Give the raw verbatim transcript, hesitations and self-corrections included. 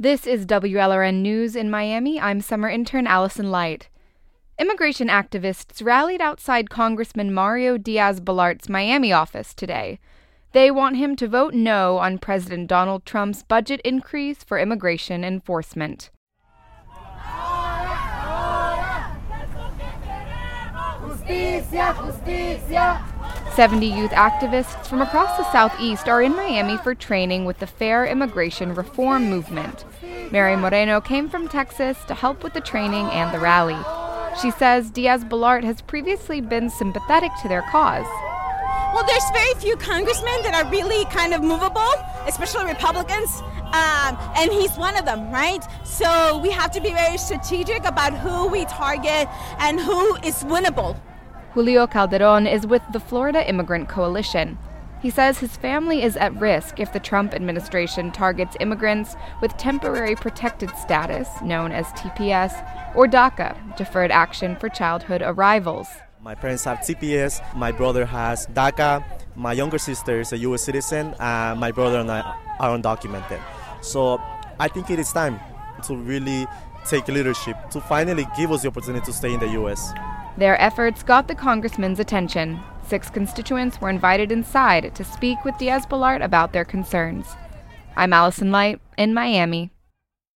This is W L R N News in Miami. I'm summer intern Allison Light. Immigration activists rallied outside Congressman Mario Diaz-Balart's Miami office today. They want him to vote no on President Donald Trump's budget increase for immigration enforcement. Justicia, justicia. seventy youth activists from across the Southeast are in Miami for training with the Fair Immigration Reform Movement. Mary Moreno came from Texas to help with the training and the rally. She says Diaz-Balart has previously been sympathetic to their cause. Well, there's very few congressmen that are really kind of movable, especially Republicans, um, and he's one of them, right? So we have to be very strategic about who we target and who is winnable. Julio Calderon is with the Florida Immigrant Coalition. He says his family is at risk if the Trump administration targets immigrants with temporary protected status, known as T P S, or DACA, Deferred Action for Childhood Arrivals. My parents have T P S, my brother has DACA, my younger sister is a U S citizen, and my brother and I are undocumented. So I think it is time to really take leadership, to finally give us the opportunity to stay in the U S. Their efforts got the congressman's attention. Six constituents were invited inside to speak with Diaz-Balart about their concerns. I'm Allison Light in Miami.